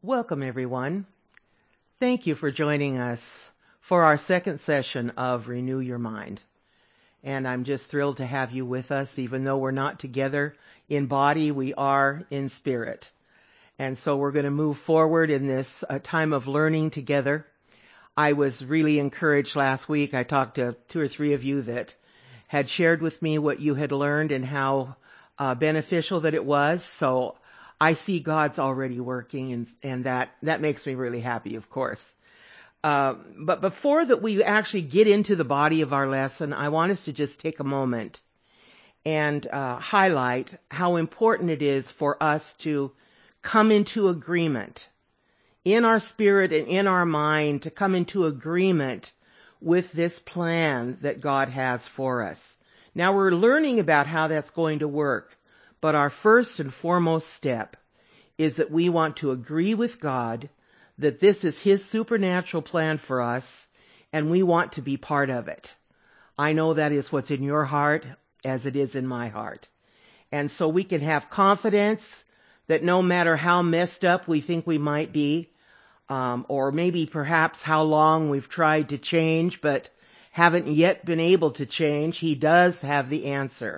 Welcome, everyone. Thank you for joining us for our second session of Renew Your Mind. And I'm just thrilled to have you with us. Even though we're not together in body, we are in spirit. And so we're going to move forward in this time of learning together. I was really encouraged last week. I talked to 2 or 3 of you that had shared with me what you had learned and how beneficial that it was. So I see God's already working, and that makes me really happy, of course. But before that we actually get into the body of our lesson, I want us to just take a moment and highlight how important it is for us to come into agreement in our spirit and in our mind, to come into agreement with this plan that God has for us. Now we're learning about how that's going to work. But our first and foremost step is that we want to agree with God that this is His supernatural plan for us, and we want to be part of it. I know that is what's in your heart as it is in my heart. And so we can have confidence that no matter how messed up we think we might be, or maybe perhaps how long we've tried to change but haven't yet been able to change, He does have the answer.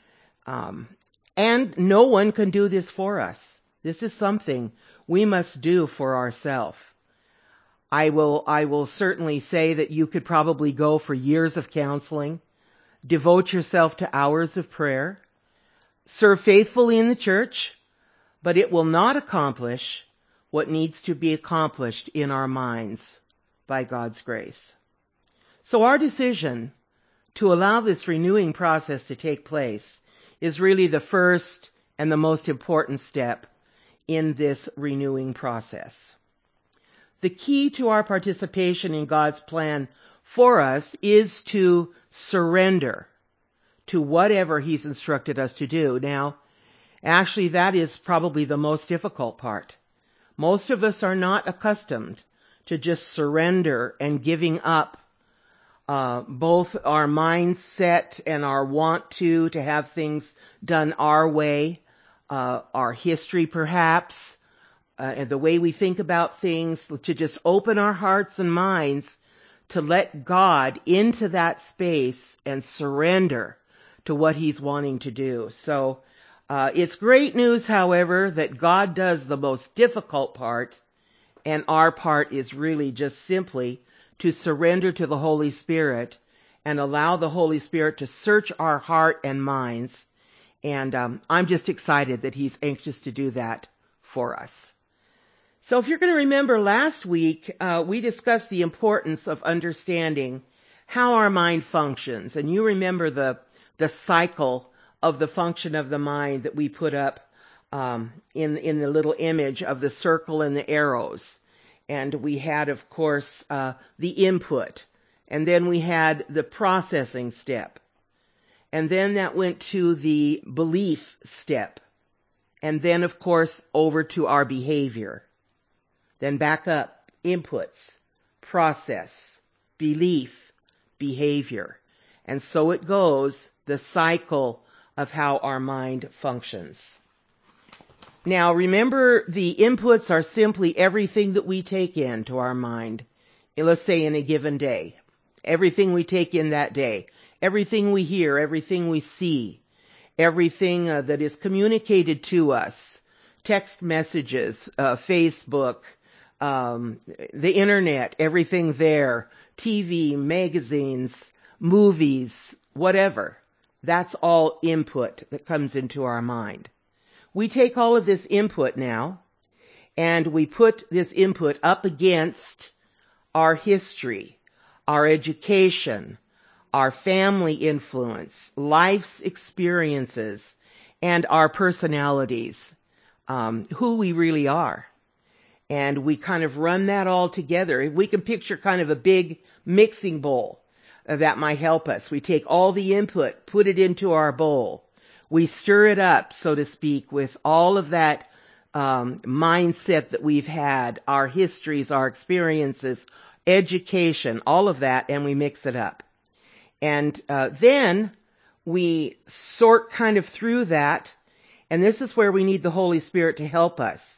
And no one can do this for us. This is something we must do for ourselves. I will certainly say that you could probably go for years of counseling, devote yourself to hours of prayer, serve faithfully in the church, but it will not accomplish what needs to be accomplished in our minds by God's grace. So our decision to allow this renewing process to take place is really the first and the most important step in this renewing process. The key to our participation in God's plan for us is to surrender to whatever He's instructed us to do. Now, actually, that is probably the most difficult part. Most of us are not accustomed to just surrender and giving up both our mindset and our want to have things done our way, our history perhaps, and the way we think about things, to just open our hearts and minds to let God into that space and surrender to what He's wanting to do. So it's great news, however, that God does the most difficult part, and our part is really just simply to surrender to the Holy Spirit and allow the Holy Spirit to search our heart and minds. And I'm just excited that He's anxious to do that for us. So if you're going to remember, last week we discussed the importance of understanding how our mind functions. And you remember the cycle of the function of the mind that we put up in the little image of the circle and the arrows. And we had, of course, the input. And then we had the processing step. And then that went to the belief step. And then, of course, over to our behavior. Then back up, inputs, process, belief, behavior. And so it goes, the cycle of how our mind functions. Now, remember, the inputs are simply everything that we take into our mind. Let's say in a given day. Everything we take in that day. Everything we hear, everything we see. Everything that is communicated to us. Text messages, Facebook, the internet, everything there. TV, magazines, movies, whatever. That's all input that comes into our mind. We take all of this input now, and we put this input up against our history, our education, our family influence, life's experiences, and our personalities, who we really are. And we kind of run that all together. We can picture kind of a big mixing bowl that might help us. We take all the input, put it into our bowl. We stir it up, so to speak, with all of that mindset that we've had, our histories, our experiences, education, all of that, and we mix it up. And then we sort kind of through that, and this is where we need the Holy Spirit to help us.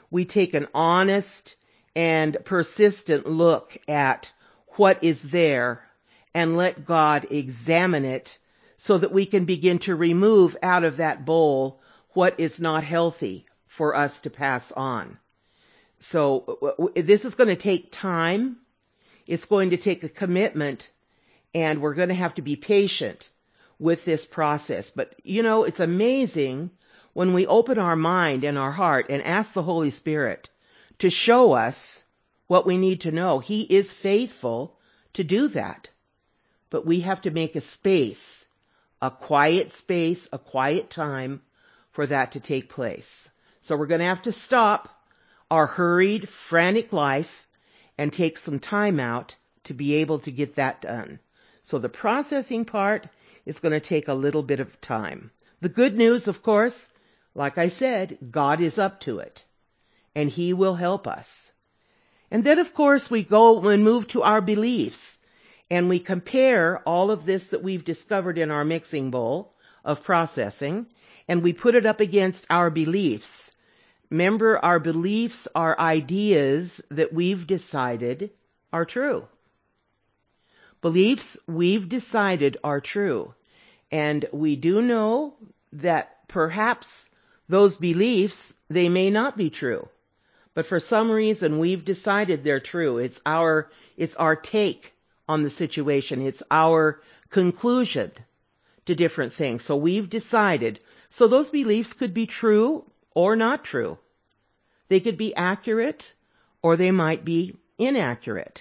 we take an honest and persistent look at what is there and let God examine it so that we can begin to remove out of that bowl what is not healthy for us to pass on. So this is going to take time. It's going to take a commitment, and we're going to have to be patient with this process. But it's amazing when we open our mind and our heart and ask the Holy Spirit to show us what we need to know. He is faithful to do that. But we have to make a space, a quiet time for that to take place. So we're going to have to stop our hurried, frantic life and take some time out to be able to get that done. So the processing part is going to take a little bit of time. The good news, of course, like I said, God is up to it, and He will help us. And then, of course, we go and move to our beliefs, and we compare all of this that we've discovered in our mixing bowl of processing, and we put it up against our beliefs. Remember, our beliefs are ideas that we've decided are true. Beliefs we've decided are true. And we do know that perhaps those beliefs, they may not be true. But for some reason, we've decided they're true. It's our take on the situation. It's our conclusion to different things. So we've decided. So those beliefs could be true or not true. They could be accurate or they might be inaccurate.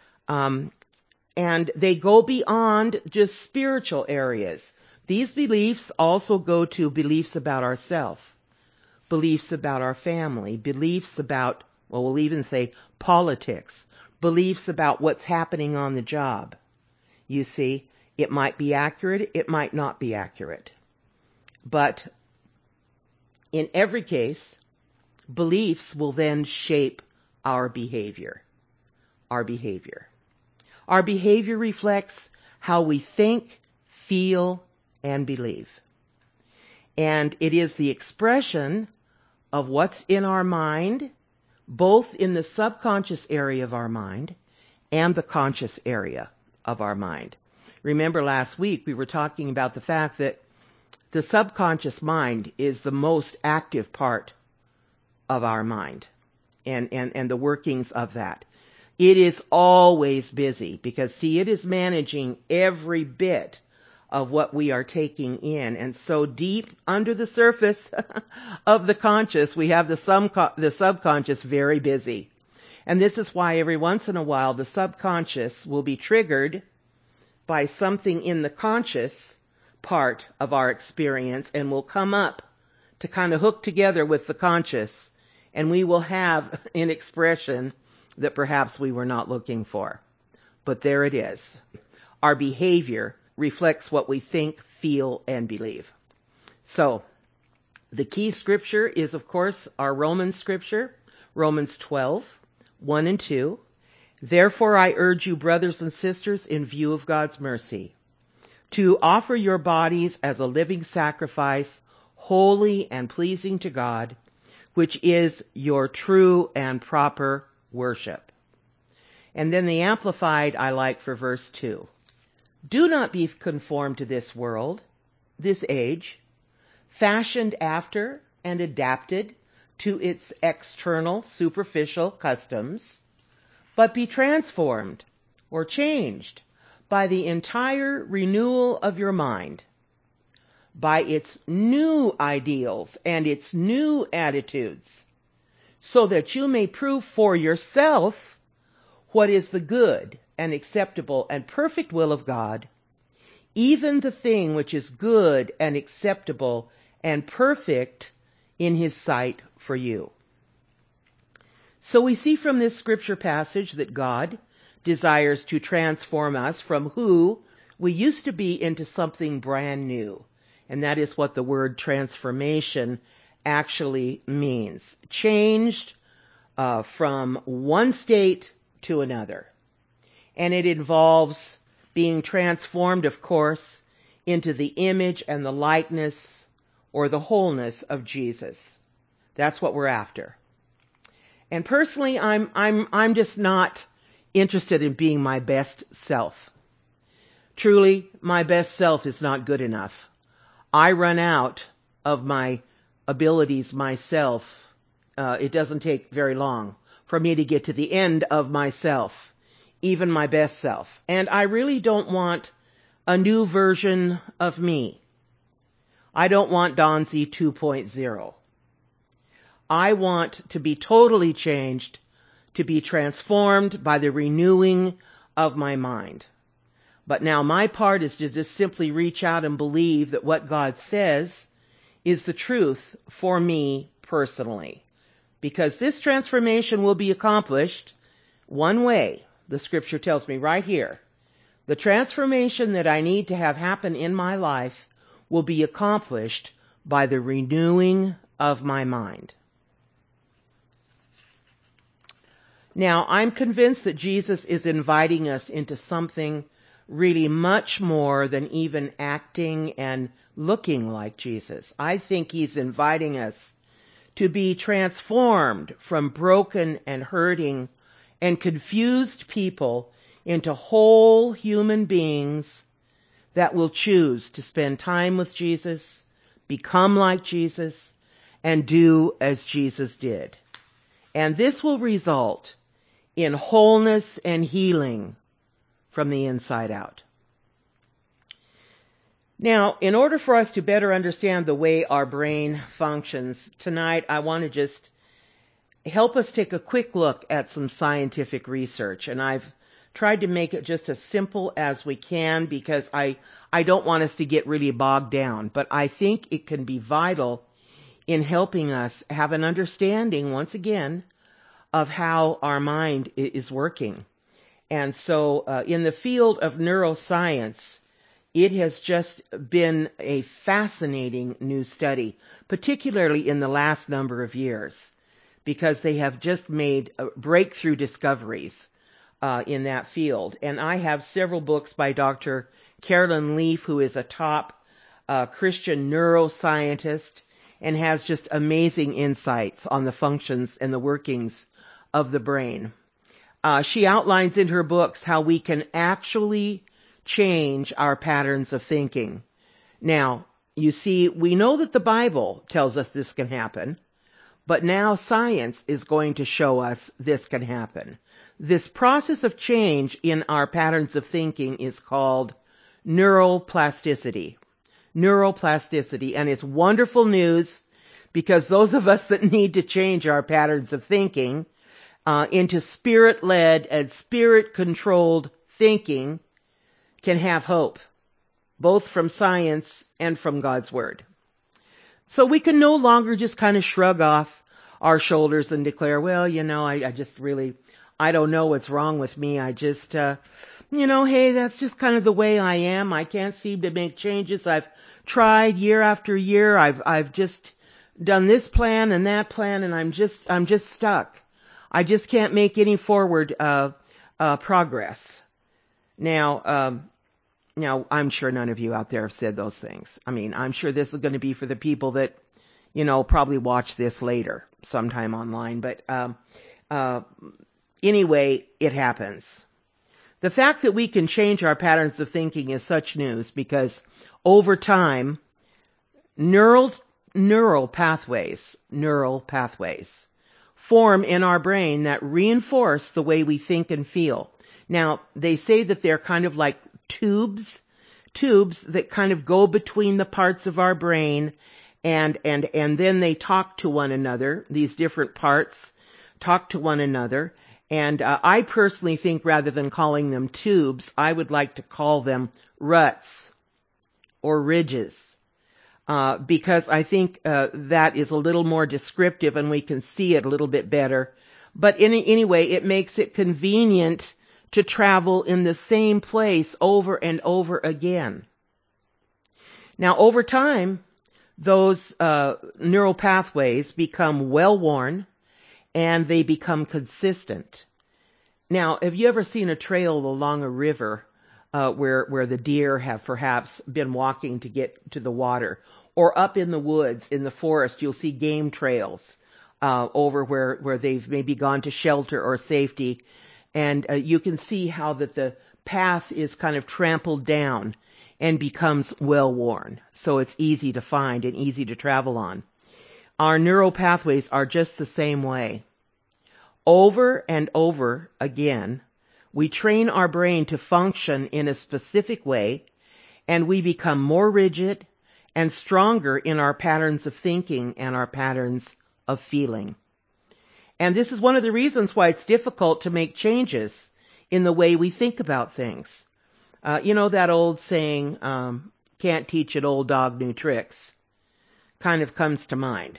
And they go beyond just spiritual areas. These beliefs also go to beliefs about ourselves, beliefs about our family, beliefs about, well, we'll even say politics, beliefs about what's happening on the job. You see, it might be accurate, it might not be accurate. But in every case, beliefs will then shape our behavior. Our behavior. Our behavior reflects how we think, feel, and believe. And it is the expression of what's in our mind, both in the subconscious area of our mind and the conscious area of our mind. Remember last week we were talking about the fact that the subconscious mind is the most active part of our mind and the workings of that. It is always busy because, see, it is managing every bit of what we are taking in. And so deep under the surface of the conscious, we have the subconscious very busy. And this is why every once in a while the subconscious will be triggered by something in the conscious part of our experience and will come up to kind of hook together with the conscious. And we will have an expression that perhaps we were not looking for. But there it is. Our behavior reflects what we think, feel, and believe. So, the key scripture is, of course, our Romans scripture, Romans 12, 1 and 2. Therefore I urge you, brothers and sisters, in view of God's mercy, to offer your bodies as a living sacrifice, holy and pleasing to God, which is your true and proper worship. And then the Amplified I like for verse 2. Do not be conformed to this world, this age, fashioned after and adapted to its external, superficial customs, but be transformed or changed by the entire renewal of your mind, by its new ideals and its new attitudes, so that you may prove for yourself what is the good and acceptable and perfect will of God, even the thing which is good and acceptable and perfect in His sight for you. So we see from this scripture passage that God desires to transform us from who we used to be into something brand new. And that is what the word transformation actually means. Changed from one state to another. And it involves being transformed, of course, into the image and the likeness or the wholeness of Jesus. That's what we're after. And personally, I'm just not interested in being my best self. Truly, my best self is not good enough. I run out of my abilities myself. It doesn't take very long for me to get to the end of myself, even my best self. And I really don't want a new version of me. I don't want Donzi 2.0. I want to be totally changed, to be transformed by the renewing of my mind. But now my part is to just simply reach out and believe that what God says is the truth for me personally. Because this transformation will be accomplished one way. The scripture tells me right here. The transformation that I need to have happen in my life will be accomplished by the renewing of my mind. Now, I'm convinced that Jesus is inviting us into something really much more than even acting and looking like Jesus. I think he's inviting us to be transformed from broken and hurting and confused people into whole human beings that will choose to spend time with Jesus, become like Jesus, and do as Jesus did. And this will result in wholeness and healing from the inside out. Now, in order for us to better understand the way our brain functions, tonight I want to just help us take a quick look at some scientific research. And I've tried to make it just as simple as we can because I don't want us to get really bogged down. But I think it can be vital in helping us have an understanding, once again, of how our mind is working. And so in the field of neuroscience, it has just been a fascinating new study, particularly in the last number of years, because they have just made breakthrough discoveries in that field. And I have several books by Dr. Carolyn Leaf, who is a top Christian neuroscientist and has just amazing insights on the functions and the workings of the brain. She outlines in her books how we can actually change our patterns of thinking. Now, you see, we know that the Bible tells us this can happen, but now science is going to show us this can happen. This process of change in our patterns of thinking is called neuroplasticity. Neuroplasticity, and it's wonderful news because those of us that need to change our patterns of thinking into spirit-led and spirit-controlled thinking can have hope, both from science and from God's Word. So we can no longer just kind of shrug off our shoulders and declare, well, I just really, I don't know what's wrong with me. I just, hey, that's just kind of the way I am. I can't seem to make changes. I've tried year after year. I've just done this plan and that plan, and I'm just stuck. I just can't make any forward progress. Now, I'm sure none of you out there have said those things. I mean, I'm sure this is going to be for the people that, probably watch this later sometime online. But anyway, it happens. The fact that we can change our patterns of thinking is such news because over time, neural pathways form in our brain that reinforce the way we think and feel. Now, they say that they're kind of like tubes that kind of go between the parts of our brain and then they talk to one another. These different parts talk to one another. And I personally think rather than calling them tubes, I would like to call them ruts or ridges. Because I think that is a little more descriptive and we can see it a little bit better. But anyway, it makes it convenient to travel in the same place over and over again. Now, over time, those neural pathways become well-worn and they become consistent. Now, have you ever seen a trail along a river where the deer have perhaps been walking to get to the water? Or up in the woods, in the forest, you'll see game trails over where they've maybe gone to shelter or safety. And you can see how that the path is kind of trampled down and becomes well worn. So it's easy to find and easy to travel on. Our neural pathways are just the same way. Over and over again, we train our brain to function in a specific way, and we become more rigid and stronger in our patterns of thinking and our patterns of feeling. And this is one of the reasons why it's difficult to make changes in the way we think about things. You know that old saying, can't teach an old dog new tricks, kind of comes to mind.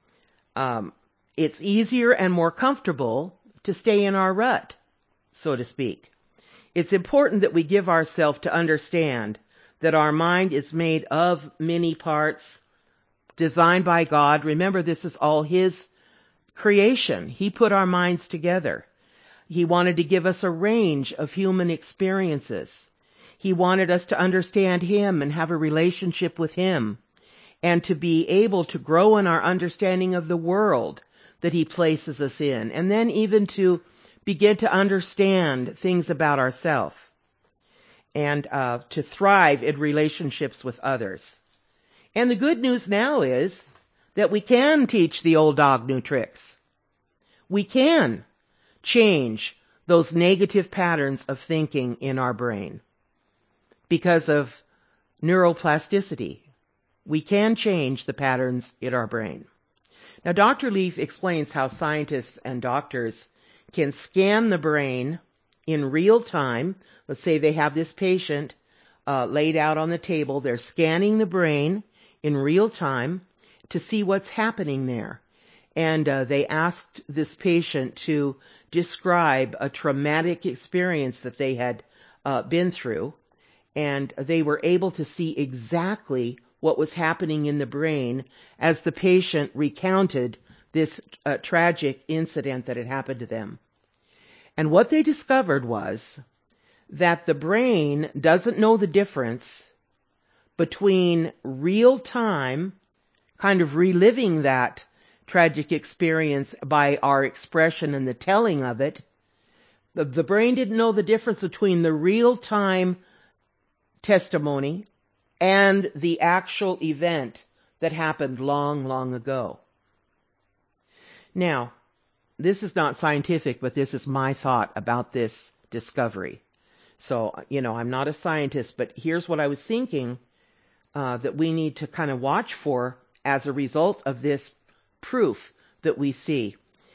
It's easier and more comfortable to stay in our rut, so to speak. It's important that we give ourselves to understand that our mind is made of many parts designed by God. Remember, this is all His creation. He put our minds together. He wanted to give us a range of human experiences. He wanted us to understand Him and have a relationship with Him, and to be able to grow in our understanding of the world that He places us in, and then even to begin to understand things about ourselves, and to thrive in relationships with others. And the good news now is that we can teach the old dog new tricks. We can change those negative patterns of thinking in our brain because of neuroplasticity. We can change the patterns in our brain. Now, Dr. Leaf explains how scientists and doctors can scan the brain in real time. Let's say they have this patient laid out on the table. They're scanning the brain in real time to see what's happening there. And they asked this patient to describe a traumatic experience that they had been through. And they were able to see exactly what was happening in the brain as the patient recounted this tragic incident that had happened to them. And what they discovered was that the brain doesn't know the difference between real time, kind of reliving that tragic experience by our expression and the telling of it. The brain didn't know the difference between the real time testimony and the actual event that happened long, long ago. Now, this is not scientific, but this is my thought about this discovery. So, I'm not a scientist, but here's what I was thinking that we need to kind of watch for as a result of this proof that we see.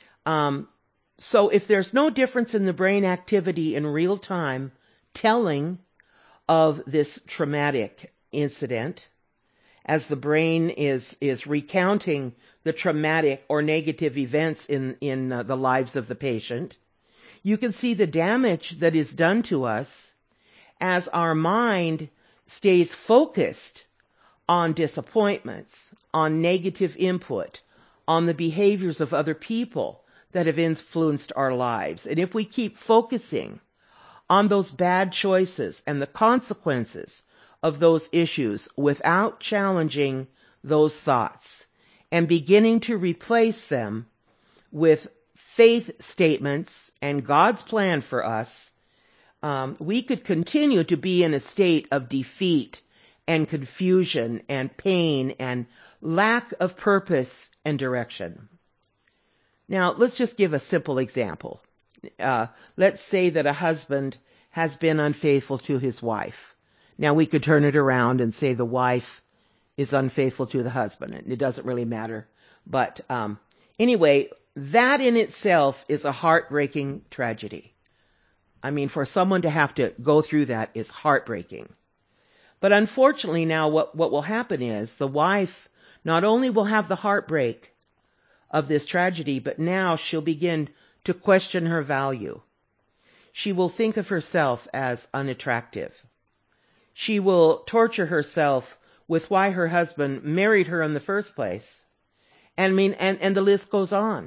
So if there's no difference in the brain activity in real time telling of this traumatic incident, as the brain is recounting the traumatic or negative events in the lives of the patient, you can see the damage that is done to us as our mind stays focused on disappointments, on negative input, on the behaviors of other people that have influenced our lives. And if we keep focusing on those bad choices and the consequences of those issues without challenging those thoughts and beginning to replace them with faith statements and God's plan for us, we could continue to be in a state of defeat and confusion and pain and lack of purpose and direction. Now, let's just give a simple example. Let's say that a husband has been unfaithful to his wife. Now, we could turn it around and say the wife is unfaithful to the husband, and it doesn't really matter. But anyway, that in itself is a heartbreaking tragedy. I mean, for someone to have to go through that is heartbreaking. But unfortunately now what will happen is the wife not only will have the heartbreak of this tragedy, but now she'll begin to question her value. She will think of herself as unattractive. She will torture herself with why her husband married her in the first place. And the list goes on.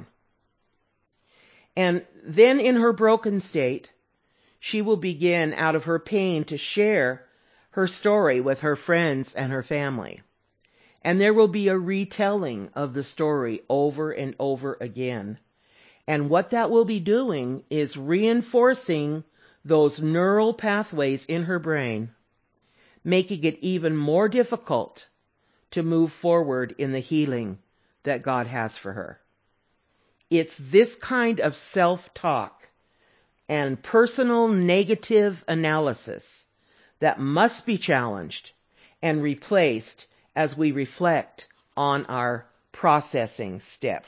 And then in her broken state, she will begin out of her pain to share her story with her friends and her family. And there will be a retelling of the story over and over again. And what that will be doing is reinforcing those neural pathways in her brain, making it even more difficult to move forward in the healing that God has for her. It's this kind of self-talk and personal negative analysis that must be challenged and replaced as we reflect on our processing step.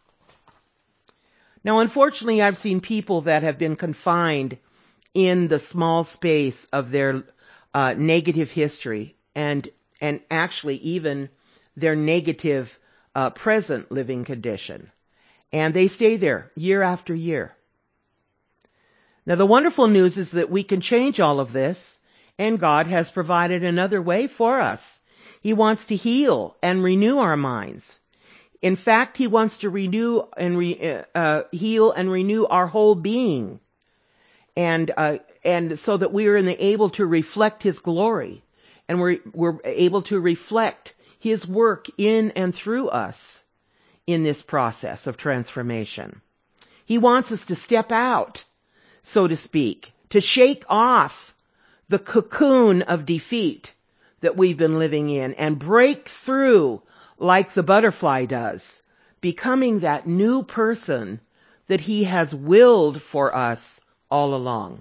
Now, unfortunately, I've seen people that have been confined in the small space of their negative history and actually even their negative present living condition. And they stay there year after year. Now, the wonderful news is that we can change all of this, and God has provided another way for us. He wants to heal and renew our minds. In fact, He wants to renew and heal and renew our whole being, and so that we are able to reflect His glory, and we're able to reflect His work in and through us in this process of transformation. He wants us to step out, so to speak, to shake off the cocoon of defeat that we've been living in and break through like the butterfly does, becoming that new person that He has willed for us all along.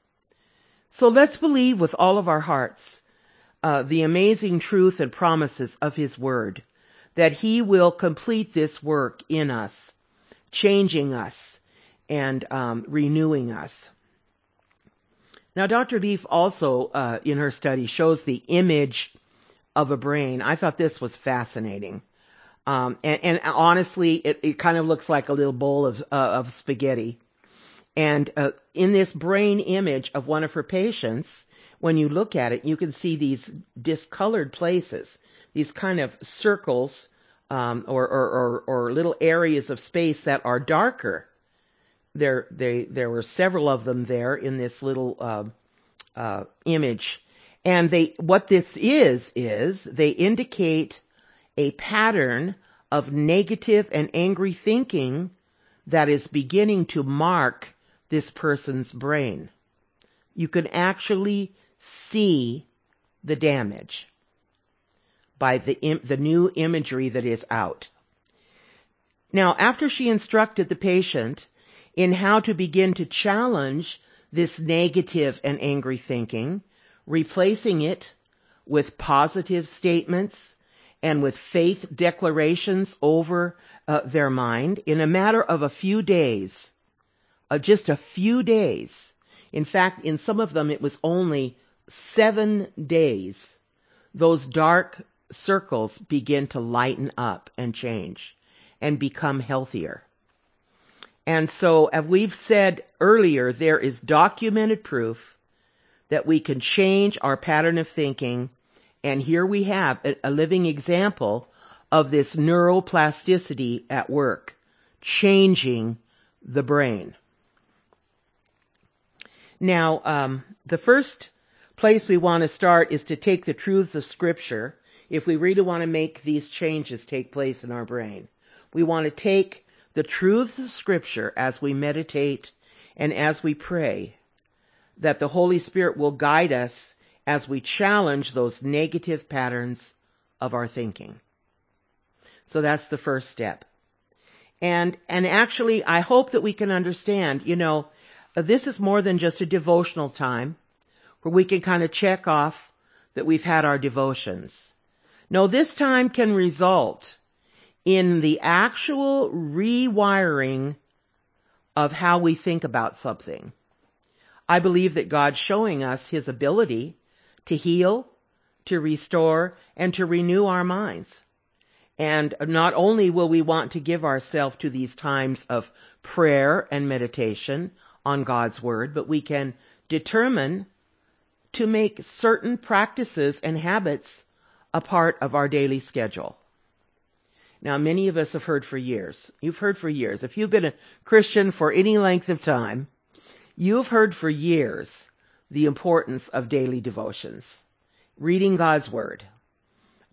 So let's believe with all of our hearts the amazing truth and promises of His Word, that He will complete this work in us, changing us and renewing us. Now, Dr. Leaf also, in her study, shows the image of a brain. I thought this was fascinating. And honestly, it kind of looks like a little bowl of spaghetti. And in this brain image of one of her patients, when you look at it, you can see these discolored places, these kind of circles or little areas of space that are darker. There were several of them there in this little image. And what this is they indicate a pattern of negative and angry thinking that is beginning to mark this person's brain. You can actually see the damage by the new imagery that is out. Now, after she instructed the patient in how to begin to challenge this negative and angry thinking, replacing it with positive statements and with faith declarations over their mind in a matter of a few days, just a few days. In fact, in some of them, it was only 7 days. Those dark circles begin to lighten up and change and become healthier. And so, as we've said earlier, there is documented proof that we can change our pattern of thinking. And here we have a living example of this neuroplasticity at work, changing the brain. Now, the first place we want to start is to take the truths of Scripture if we really want to make these changes take place in our brain. We want to take the truths of Scripture as we meditate and as we pray, that the Holy Spirit will guide us as we challenge those negative patterns of our thinking. So that's the first step. And actually, I hope that we can understand, this is more than just a devotional time where we can kind of check off that we've had our devotions. No, this time can result in the actual rewiring of how we think about something. I believe that God's showing us His ability to heal, to restore, and to renew our minds. And not only will we want to give ourselves to these times of prayer and meditation on God's Word, but we can determine to make certain practices and habits a part of our daily schedule. Now, many of us have heard for years. You've heard for years. If you've been a Christian for any length of time, you've heard for years the importance of daily devotions, reading God's Word.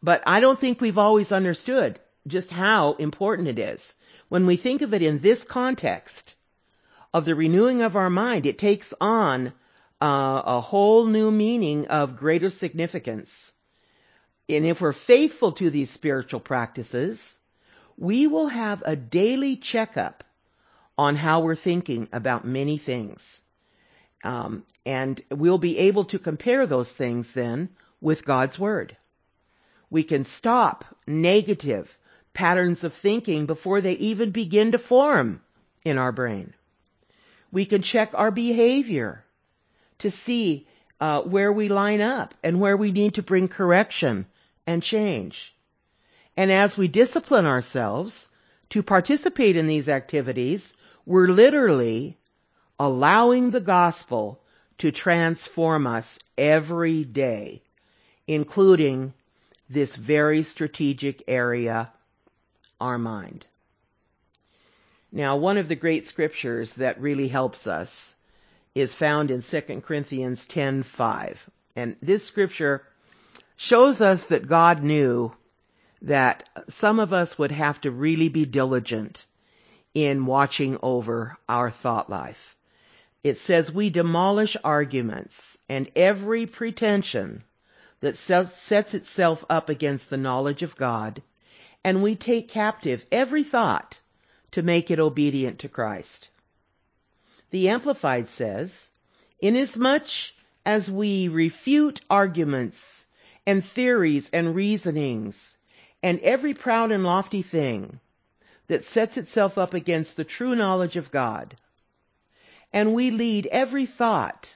But I don't think we've always understood just how important it is. When we think of it in this context of the renewing of our mind, it takes on a whole new meaning of greater significance. And if we're faithful to these spiritual practices, we will have a daily checkup on how we're thinking about many things. And we'll be able to compare those things then with God's Word. We can stop negative patterns of thinking before they even begin to form in our brain. We can check our behavior to see where we line up and where we need to bring correction and change. And as we discipline ourselves to participate in these activities, we're literally allowing the gospel to transform us every day, including this very strategic area, our mind. Now, one of the great scriptures that really helps us is found in 2 Corinthians 10:5. And this scripture shows us that God knew that some of us would have to really be diligent in watching over our thought life. It says, we demolish arguments and every pretension that sets itself up against the knowledge of God, and we take captive every thought to make it obedient to Christ. The Amplified says, inasmuch as we refute arguments and theories and reasonings and every proud and lofty thing that sets itself up against the true knowledge of God, and we lead every thought,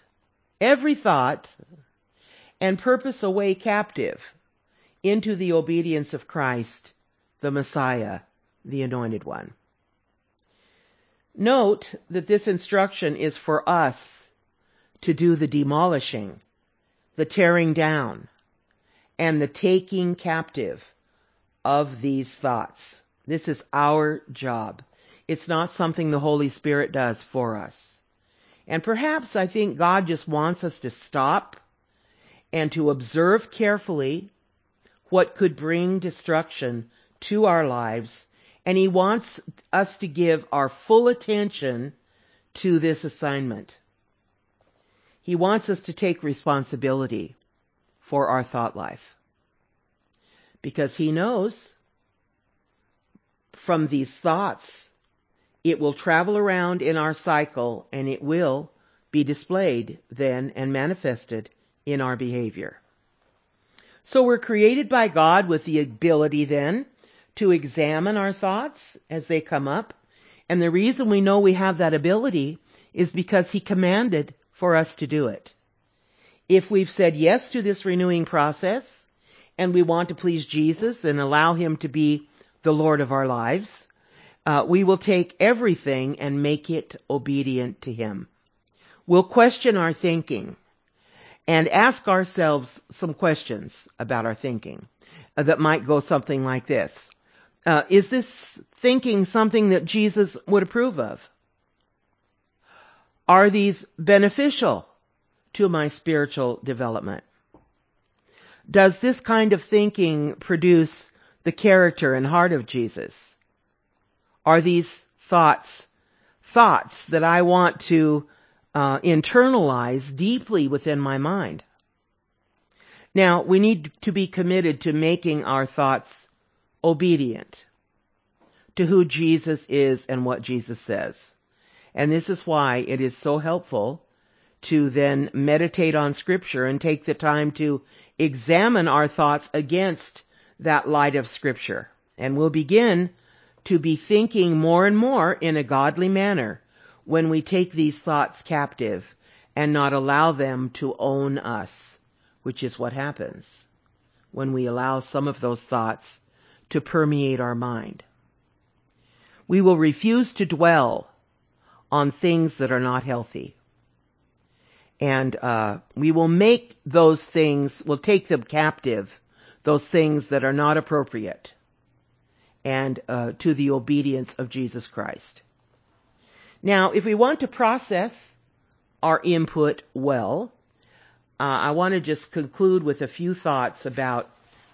and purpose away captive into the obedience of Christ, the Messiah, the Anointed One. Note that this instruction is for us to do the demolishing, the tearing down, and the taking captive of these thoughts. This is our job. It's not something the Holy Spirit does for us. And perhaps I think God just wants us to stop and to observe carefully what could bring destruction to our lives, and He wants us to give our full attention to this assignment. He wants us to take responsibility for our thought life, because He knows from these thoughts it will travel around in our cycle, and it will be displayed then and manifested in our behavior. So we're created by God with the ability then to examine our thoughts as they come up. And the reason we know we have that ability is because He commanded for us to do it. If we've said yes to this renewing process and we want to please Jesus and allow Him to be the Lord of our lives, we will take everything and make it obedient to Him. We'll question our thinking and ask ourselves some questions about our thinking that might go something like this. Is this thinking something that Jesus would approve of? Are these beneficial to my spiritual development? Does this kind of thinking produce the character and heart of Jesus? Are these thoughts that I want to internalize deeply within my mind? Now, we need to be committed to making our thoughts obedient to who Jesus is and what Jesus says. And this is why it is so helpful to then meditate on Scripture and take the time to examine our thoughts against that light of Scripture. And we'll begin to be thinking more and more in a godly manner when we take these thoughts captive and not allow them to own us, which is what happens when we allow some of those thoughts to permeate our mind. We will refuse to dwell on things that are not healthy. And we will make those things, we'll take them captive, those things that are not appropriate, and to the obedience of Jesus Christ. Now, if we want to process our input well, I want to just conclude with a few thoughts about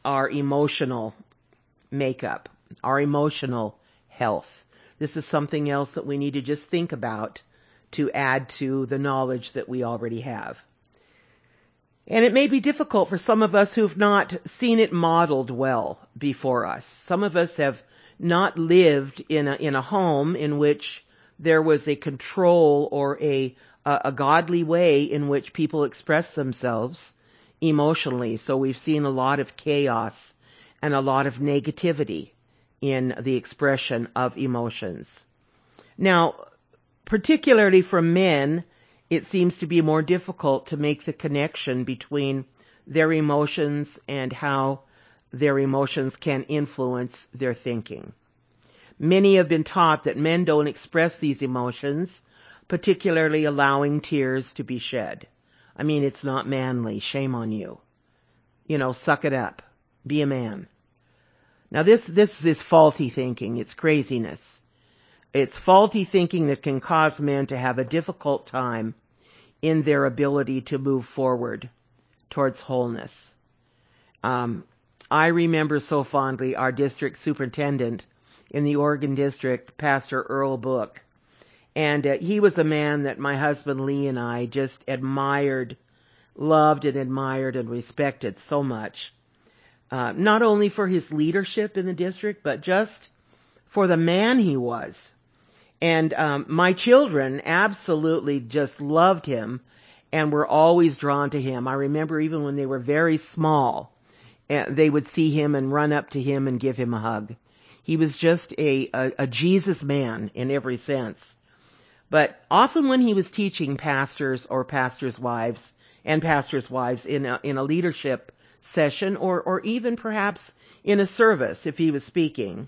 our emotional makeup, our emotional health. This is something else that we need to just think about to add to the knowledge that we already have. And it may be difficult for some of us who've not seen it modeled well before us. Some of us have not lived in a home in which there was a control or a godly way in which people express themselves emotionally. So we've seen a lot of chaos and a lot of negativity in the expression of emotions. Now, particularly for men, it seems to be more difficult to make the connection between their emotions and how their emotions can influence their thinking. Many have been taught that men don't express these emotions, particularly allowing tears to be shed. I mean, it's not manly. Shame on you. Suck it up. Be a man. Now this is faulty thinking. It's craziness. It's faulty thinking that can cause men to have a difficult time in their ability to move forward towards wholeness. I remember so fondly our district superintendent in the Oregon District, Pastor Earl Book. And he was a man that my husband Lee and I just loved and admired and respected so much. Not only for his leadership in the district, but just for the man he was. And my children absolutely just loved him and were always drawn to him. I remember even when they were very small, they would see him and run up to him and give him a hug. He was just a Jesus man in every sense. But often when he was teaching pastors or pastors' wives and pastors' wives in a leadership session or even perhaps in a service, if he was speaking,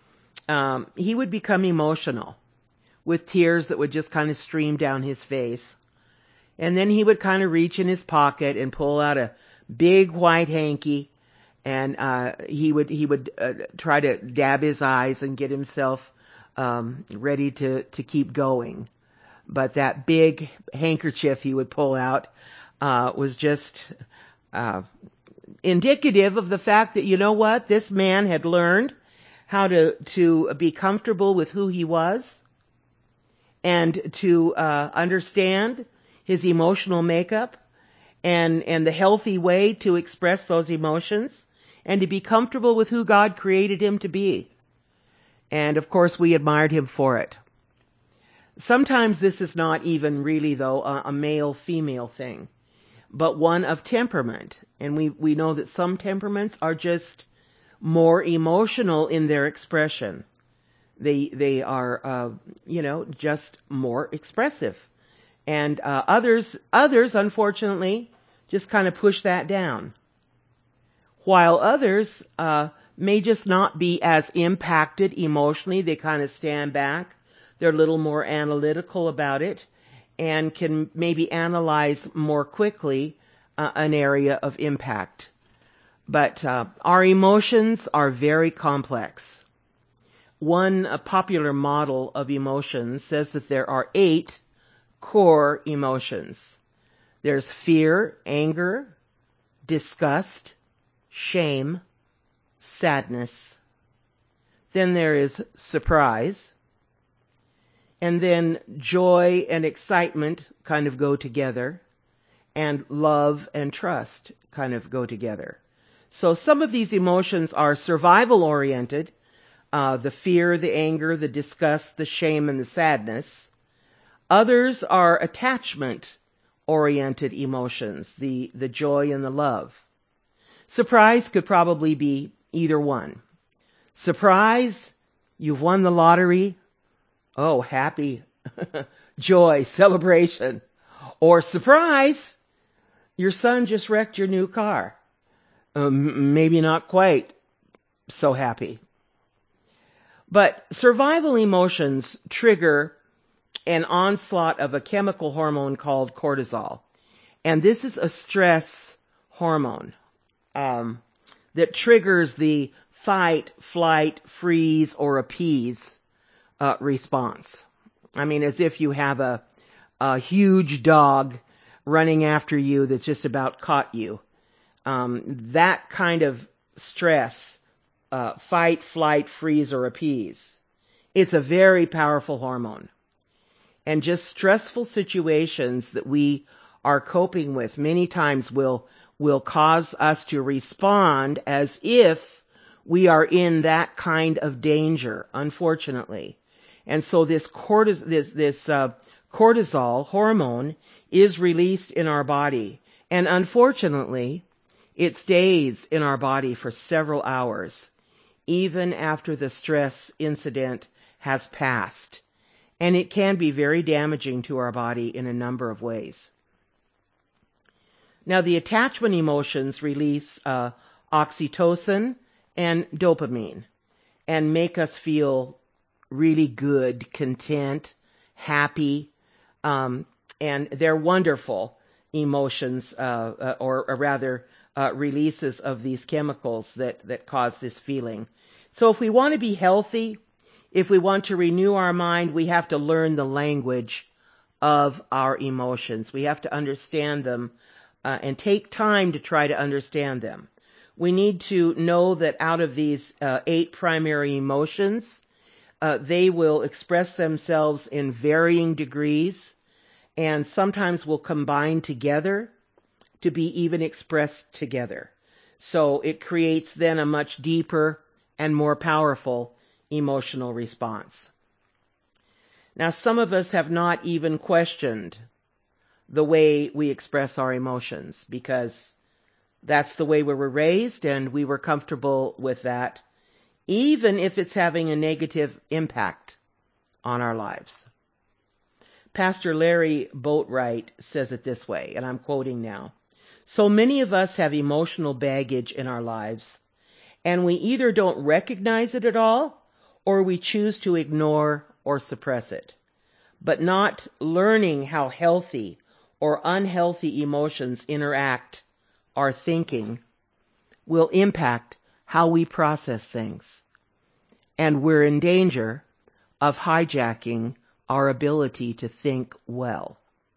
he would become emotional with tears that would just kind of stream down his face. And then he would kind of reach in his pocket and pull out a big white hanky, and he would try to dab his eyes and get himself ready to keep going. But that big handkerchief he would pull out was just indicative of the fact that, this man had learned how to be comfortable with who he was and to understand his emotional makeup and the healthy way to express those emotions and to be comfortable with who God created him to be. And of course, we admired him for it. Sometimes this is not even really, though, a male-female thing, but one of temperament. And we know that some temperaments are just more emotional in their expression. They are, just more expressive. And others, unfortunately, just kind of push that down. While others may just not be as impacted emotionally. They kind of stand back. They're a little more analytical about it and can maybe analyze more quickly an area of impact. But our emotions are very complex. One popular model of emotions says that there are 8 core emotions. There's fear, anger, disgust, shame, sadness. Then there is surprise. And then joy and excitement kind of go together. And love and trust kind of go together. So some of these emotions are survival oriented. The fear, the anger, the disgust, the shame, and the sadness. Others are attachment-oriented emotions, the joy and the love. Surprise could probably be either one. Surprise, you've won the lottery. Oh, happy, joy, celebration. Or surprise, your son just wrecked your new car. Maybe not quite so happy. But survival emotions trigger an onslaught of a chemical hormone called cortisol. And this is a stress hormone that triggers the fight, flight, freeze, or appease response. I mean, as if you have a huge dog running after you that's just about caught you. That kind of stress, fight, flight, freeze, or appease. It's a very powerful hormone. And just stressful situations that we are coping with many times will cause us to respond as if we are in that kind of danger, unfortunately. And so this cortisol hormone is released in our body. And unfortunately, it stays in our body for several hours, even after the stress incident has passed. And it can be very damaging to our body in a number of ways. Now, the attachment emotions release oxytocin and dopamine and make us feel really good, content, happy, and they're wonderful emotions, or rather releases of these chemicals that cause this feeling. So if we want to be healthy, if we want to renew our mind, we have to learn the language of our emotions. We have to understand them and take time to try to understand them. We need to know that out of these 8 primary emotions, they will express themselves in varying degrees and sometimes will combine together to be even expressed together. So it creates then a much deeper and more powerful emotional response. Now, some of us have not even questioned the way we express our emotions because that's the way we were raised and we were comfortable with that, even if it's having a negative impact on our lives. Pastor Larry Boatwright says it this way, and I'm quoting now. So many of us have emotional baggage in our lives, and we either don't recognize it at all, or we choose to ignore or suppress it. But not learning how healthy or unhealthy emotions interact our thinking will impact how we process things. And we're in danger of hijacking our ability to think well.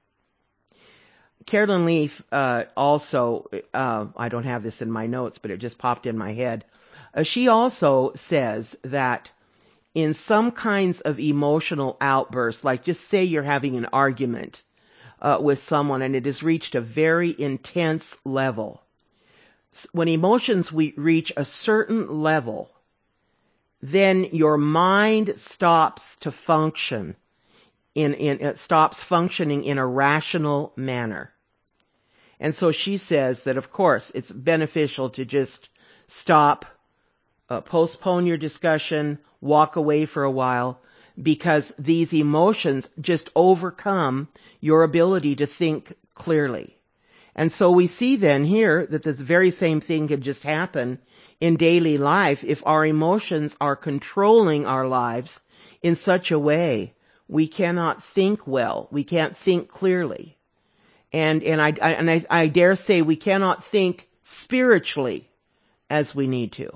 Carolyn Leaf also, I don't have this in my notes, but it just popped in my head. She also says that in some kinds of emotional outbursts, like just say you're having an argument with someone and it has reached a very intense level. When emotions reach a certain level, then your mind stops to function it stops functioning in a rational manner. And so she says that, of course, it's beneficial to just stop, postpone your discussion, walk away for a while, because these emotions just overcome your ability to think clearly. And so we see then here that this very same thing could just happen in daily life if our emotions are controlling our lives in such a way we cannot think well, we can't think clearly. And I dare say we cannot think spiritually as we need to.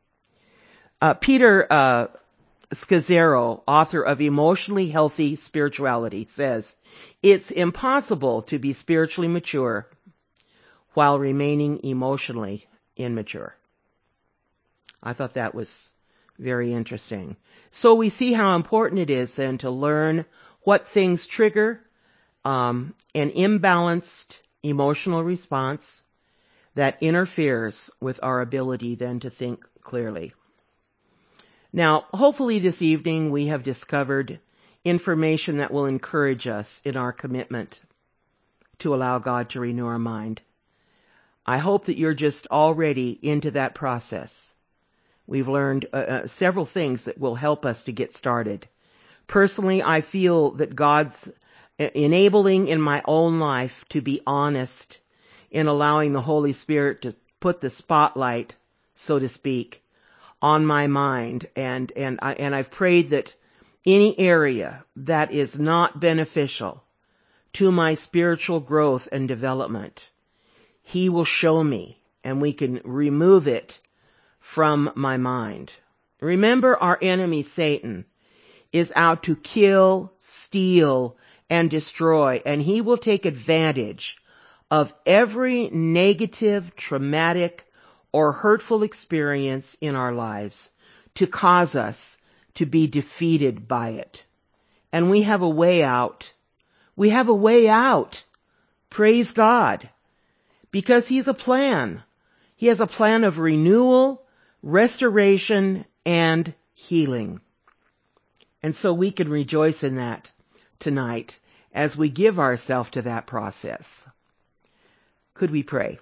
Peter Scazzero, author of Emotionally Healthy Spirituality, says, it's impossible to be spiritually mature while remaining emotionally immature. I thought that was very interesting. So we see how important it is then to learn what things trigger an imbalanced emotional response that interferes with our ability then to think clearly. Now, hopefully this evening we have discovered information that will encourage us in our commitment to allow God to renew our mind. I hope that you're just already into that process. We've learned several things that will help us to get started. Personally, I feel that God's enabling in my own life to be honest in allowing the Holy Spirit to put the spotlight, so to speak, on my mind. And I've prayed that any area that is not beneficial to my spiritual growth and development, He will show me and we can remove it from my mind. Remember, our enemy, Satan, is out to kill, steal, and destroy, and he will take advantage of every negative, traumatic, or hurtful experience in our lives to cause us to be defeated by it. And we have a way out. We have a way out. Praise God. Because He has a plan. He has a plan of renewal, restoration, and healing. And so we can rejoice in that tonight as we give ourselves to that process. Could we pray?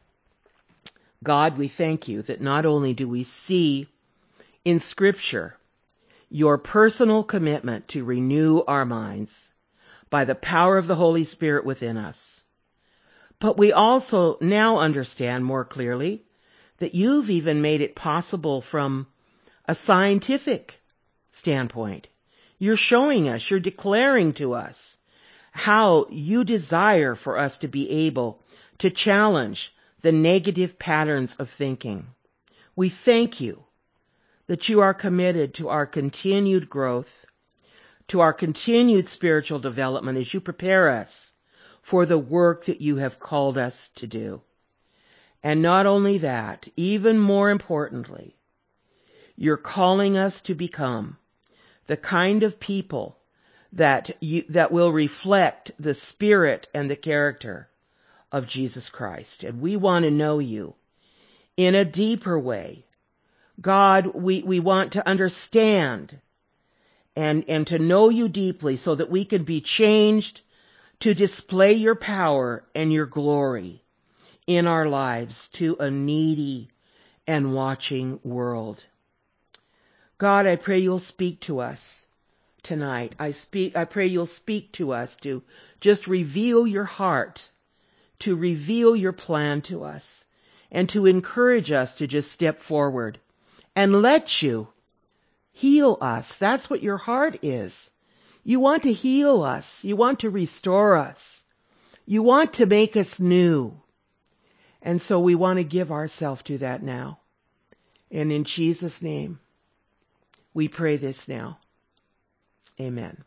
God, we thank you that not only do we see in Scripture your personal commitment to renew our minds by the power of the Holy Spirit within us, but we also now understand more clearly that you've even made it possible from a scientific standpoint. You're showing us, you're declaring to us how you desire for us to be able to challenge the negative patterns of thinking. We thank you that you are committed to our continued growth, to our continued spiritual development as you prepare us for the work that you have called us to do. And not only that, even more importantly, you're calling us to become the kind of people that will reflect the spirit and the character of Jesus Christ. And we want to know you in a deeper way. God, we want to understand and to know you deeply so that we can be changed to display your power and your glory in our lives to a needy and watching world. God, I pray you'll speak to us tonight. I pray you'll speak to us to just reveal your heart, to reveal your plan to us, and to encourage us to just step forward and let you heal us. That's what your heart is. You want to heal us. You want to restore us. You want to make us new. And so we want to give ourselves to that now. And in Jesus' name, we pray this now. Amen.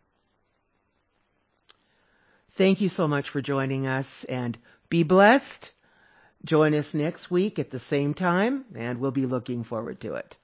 Thank you so much for joining us, and be blessed. Join us next week at the same time, and we'll be looking forward to it.